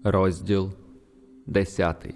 Розділ 10.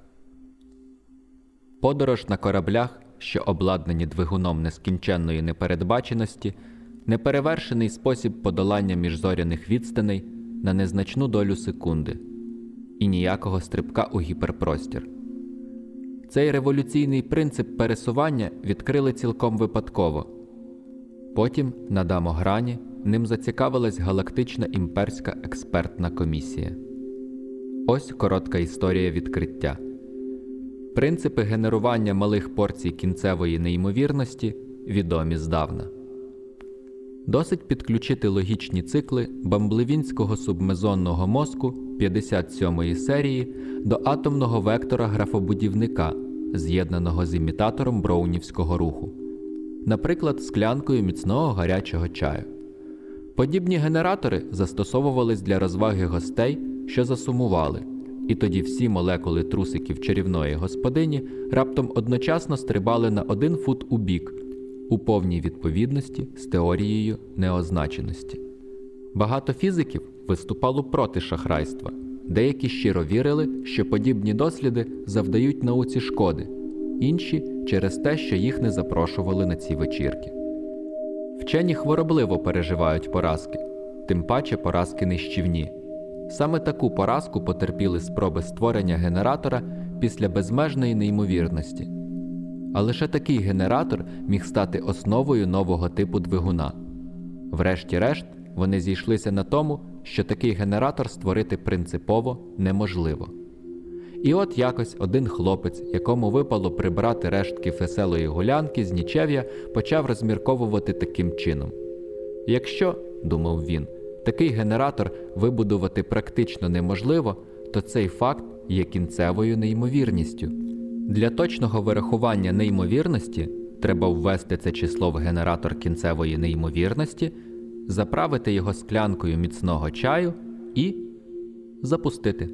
Подорож на кораблях, що обладнані двигуном нескінченної непередбаченості, неперевершений спосіб подолання міжзоряних відстаней на незначну долю секунди і ніякого стрибка у гіперпростір. Цей революційний принцип пересування відкрили цілком випадково. Потім на Дамограні ним зацікавилась Галактична імперська експертна комісія. Ось коротка історія відкриття. Принципи генерування малих порцій кінцевої неймовірності відомі здавна. Досить підключити логічні цикли бамблевінського субмезонного мозку 57-ї серії до атомного вектора графобудівника, з'єднаного з імітатором броунівського руху. Наприклад, склянкою міцного гарячого чаю. Подібні генератори застосовувались для розваги гостей, що засумували, і тоді всі молекули трусиків чарівної господині раптом одночасно стрибали на 1 фут у бік, у повній відповідності з теорією неозначеності. Багато фізиків виступало проти шахрайства. Деякі щиро вірили, що подібні досліди завдають науці шкоди, інші – через те, що їх не запрошували на ці вечірки. Вчені хворобливо переживають поразки, тим паче поразки нищівні. Саме таку поразку потерпіли спроби створення генератора після безмежної неймовірності. А лише такий генератор міг стати основою нового типу двигуна. Врешті-решт, вони зійшлися на тому, що такий генератор створити принципово неможливо. І от якось один хлопець, якому випало прибрати рештки веселої гулянки з нічев'я, почав розмірковувати таким чином. Якщо, думав він, такий генератор вибудувати практично неможливо, то цей факт є кінцевою неймовірністю. Для точного вирахування неймовірності треба ввести це число в генератор кінцевої неймовірності, заправити його склянкою міцного чаю і запустити.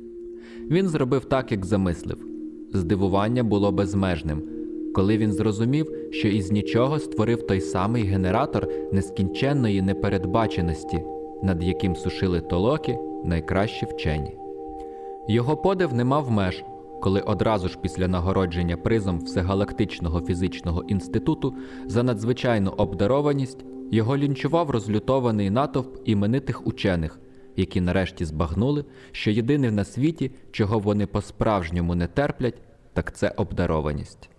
Він зробив так, як замислив. Здивування було безмежним, коли він зрозумів, що із нічого створив той самий генератор нескінченної непередбаченості, над яким сушили толоки найкращі вчені. Його подив не мав меж, коли одразу ж після нагородження призом Всегалактичного фізичного інституту за надзвичайну обдарованість його лінчував розлютований натовп іменитих учених, які нарешті збагнули, що єдине на світі, чого вони по-справжньому не терплять, так це обдарованість.